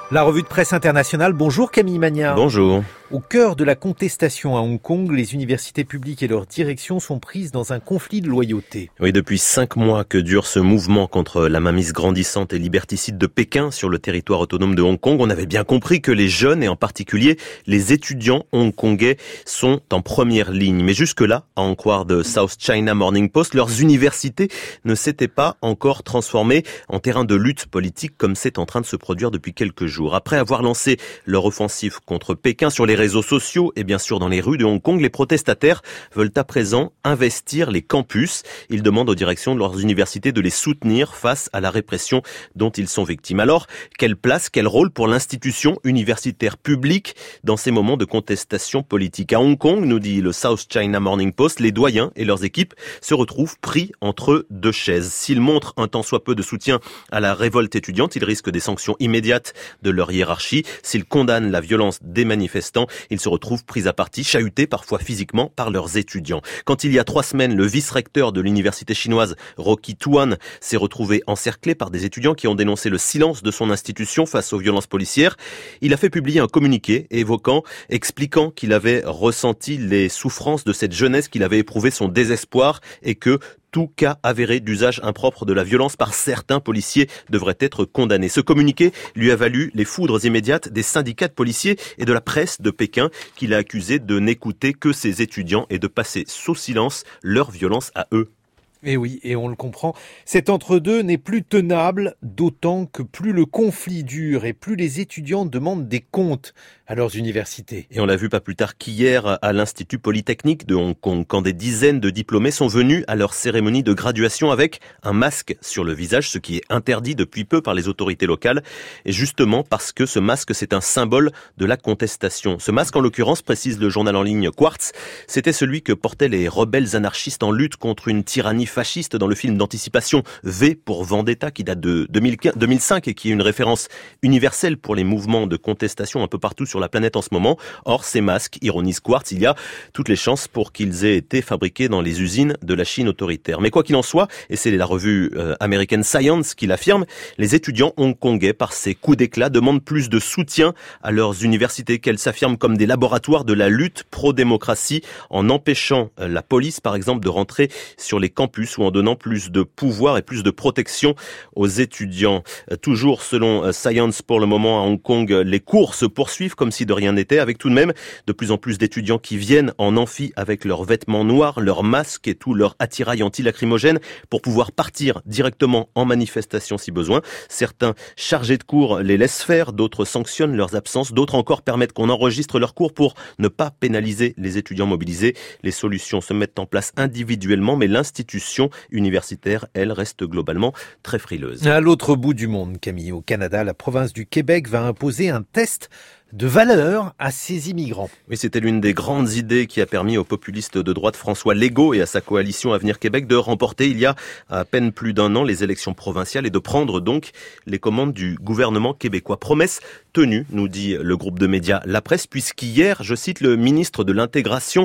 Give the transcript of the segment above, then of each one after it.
La revue de presse internationale. Bonjour Camille Magnard. Bonjour. Au cœur de la contestation à Hong Kong, les universités publiques et leur direction sont prises dans un conflit de loyauté. Oui, depuis 5 mois que dure ce mouvement contre la mainmise grandissante et liberticide de Pékin sur le territoire autonome de Hong Kong, on avait bien compris que les jeunes et en particulier les étudiants hongkongais sont en première ligne. Mais jusque-là, à en croire de South China Morning Post, leurs universités ne s'étaient pas encore transformées en terrain de lutte politique comme c'est en train de se produire depuis quelques jours. Après avoir lancé leur offensive contre Pékin sur les réseaux sociaux et bien sûr dans les rues de Hong Kong, les protestataires veulent à présent investir les campus. Ils demandent aux directions de leurs universités de les soutenir face à la répression dont ils sont victimes. Alors, quelle place, quel rôle pour l'institution universitaire publique dans ces moments de contestation politique? À Hong Kong, nous dit le South China Morning Post, les doyens et leurs équipes se retrouvent pris entre deux chaises. S'ils montrent un tant soit peu de soutien à la révolte étudiante, ils risquent des sanctions immédiates de leur hiérarchie. S'ils condamnent la violence des manifestants, ils se retrouvent pris à partie, chahutés parfois physiquement par leurs étudiants. Quand il y a 3 semaines, le vice-recteur de l'université chinoise, Rocky Tuan, s'est retrouvé encerclé par des étudiants qui ont dénoncé le silence de son institution face aux violences policières, il a fait publier un communiqué expliquant qu'il avait ressenti les souffrances de cette jeunesse, qu'il avait éprouvé son désespoir et que tout cas avéré d'usage impropre de la violence par certains policiers devrait être condamné. Ce communiqué lui a valu les foudres immédiates des syndicats de policiers et de la presse de Pékin qu'il a accusé de n'écouter que ses étudiants et de passer sous silence leur violence à eux. Et oui, et on le comprend, cet entre-deux n'est plus tenable, d'autant que plus le conflit dure et plus les étudiants demandent des comptes à leurs universités. Et on l'a vu pas plus tard qu'hier à l'Institut Polytechnique de Hong Kong, quand des dizaines de diplômés sont venus à leur cérémonie de graduation avec un masque sur le visage, ce qui est interdit depuis peu par les autorités locales, et justement parce que ce masque, c'est un symbole de la contestation. Ce masque, en l'occurrence, précise le journal en ligne Quartz, c'était celui que portaient les rebelles anarchistes en lutte contre une tyrannie fasciste dans le film d'anticipation V pour Vendetta qui date de 2005 et qui est une référence universelle pour les mouvements de contestation un peu partout sur la planète en ce moment. Or, ces masques, ironise Quartz, il y a toutes les chances pour qu'ils aient été fabriqués dans les usines de la Chine autoritaire. Mais quoi qu'il en soit, et c'est la revue American Science qui l'affirme, les étudiants hongkongais, par ces coups d'éclat, demandent plus de soutien à leurs universités, qu'elles s'affirment comme des laboratoires de la lutte pro-démocratie, en empêchant la police, par exemple, de rentrer sur les campus ou en donnant plus de pouvoir et plus de protection aux étudiants. Toujours selon Science, pour le moment à Hong Kong, les cours se poursuivent comme si de rien n'était, avec tout de même de plus en plus d'étudiants qui viennent en amphi avec leurs vêtements noirs, leurs masques et tout leur attirail anti-lacrymogène pour pouvoir partir directement en manifestation si besoin. Certains chargés de cours les laissent faire, d'autres sanctionnent leurs absences, d'autres encore permettent qu'on enregistre leurs cours pour ne pas pénaliser les étudiants mobilisés. Les solutions se mettent en place individuellement, mais l'institution universitaire, elle, reste globalement très frileuse. À l'autre bout du monde, Camille, au Canada, la province du Québec va imposer un test de valeur à ces immigrants. Oui, c'était l'une des grandes idées qui a permis au populiste de droite François Legault et à sa coalition Avenir Québec de remporter il y a à peine plus d'1 an les élections provinciales et de prendre donc les commandes du gouvernement québécois. Promesse tenue, nous dit le groupe de médias La Presse, puisqu'hier, je cite, le ministre de l'immigration,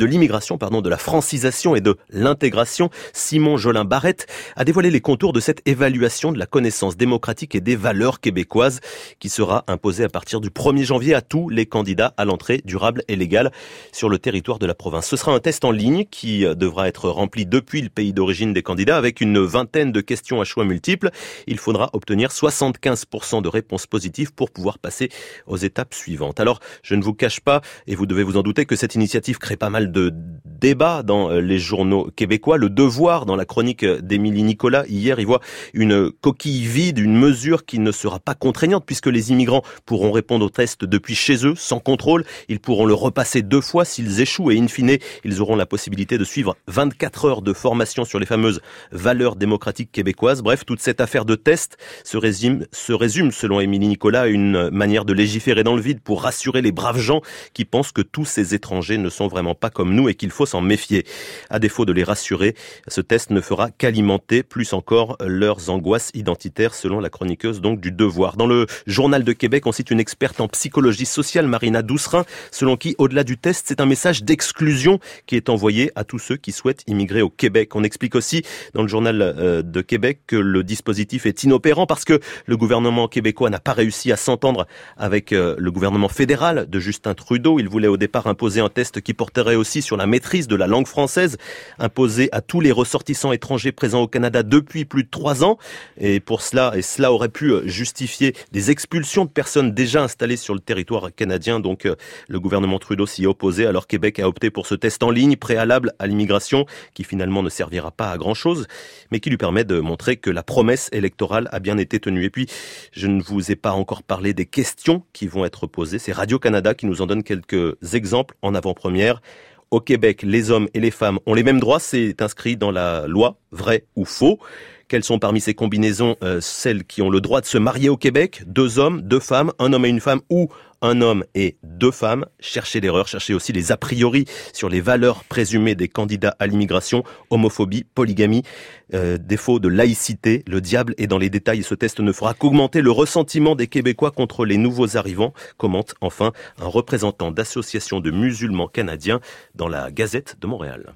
de la francisation et de l'intégration, Simon Jolin Barrette, a dévoilé les contours de cette évaluation de la connaissance démocratique et des valeurs québécoises qui sera imposée à partir du 1er janvier à tous les candidats à l'entrée durable et légale sur le territoire de la province. Ce sera un test en ligne qui devra être rempli depuis le pays d'origine des candidats avec une vingtaine de questions à choix multiples. Il faudra obtenir 75% de réponses positives pour pouvoir passer aux étapes suivantes. Alors, je ne vous cache pas, et vous devez vous en douter, que cette initiative crée pas mal de débats dans les journaux québécois. Le Devoir, dans la chronique d'Émilie Nicolas, hier, y voit une coquille vide, une mesure qui ne sera pas contraignante puisque les immigrants pourront répondre au test depuis chez eux, sans contrôle. Ils pourront le repasser 2 fois s'ils échouent et in fine, ils auront la possibilité de suivre 24 heures de formation sur les fameuses valeurs démocratiques québécoises. Bref, toute cette affaire de test se résume, selon Émilie Nicolas, à une manière de légiférer dans le vide pour rassurer les braves gens qui pensent que tous ces étrangers ne sont vraiment pas comme nous et qu'il faut s'en méfier. À défaut de les rassurer, ce test ne fera qu'alimenter plus encore leurs angoisses identitaires, selon la chroniqueuse donc du Devoir. Dans le Journal de Québec, on cite une experte en psychologie psychologiste sociale Marina Doucerin, selon qui, au-delà du test, c'est un message d'exclusion qui est envoyé à tous ceux qui souhaitent immigrer au Québec. On explique aussi dans le journal de Québec que le dispositif est inopérant parce que le gouvernement québécois n'a pas réussi à s'entendre avec le gouvernement fédéral de Justin Trudeau. Il voulait au départ imposer un test qui porterait aussi sur la maîtrise de la langue française, imposé à tous les ressortissants étrangers présents au Canada depuis plus de 3 ans. Et cela aurait pu justifier des expulsions de personnes déjà installées sur le territoire canadien. Donc le gouvernement Trudeau s'y est opposé. Alors Québec a opté pour ce test en ligne préalable à l'immigration qui finalement ne servira pas à grand-chose, mais qui lui permet de montrer que la promesse électorale a bien été tenue. Et puis, je ne vous ai pas encore parlé des questions qui vont être posées. C'est Radio-Canada qui nous en donne quelques exemples en avant-première. Au Québec, les hommes et les femmes ont les mêmes droits. C'est inscrit dans la loi, vrai ou faux. Quelles sont parmi ces combinaisons celles qui ont le droit de se marier au Québec? 2 hommes, 2 femmes, un homme et une femme ou un homme et 2 femmes. Cherchez l'erreur, cherchez aussi les a priori sur les valeurs présumées des candidats à l'immigration, homophobie, polygamie, défaut de laïcité. Le diable est dans les détails et ce test ne fera qu'augmenter le ressentiment des Québécois contre les nouveaux arrivants, commente enfin un représentant d'association de musulmans canadiens dans la Gazette de Montréal.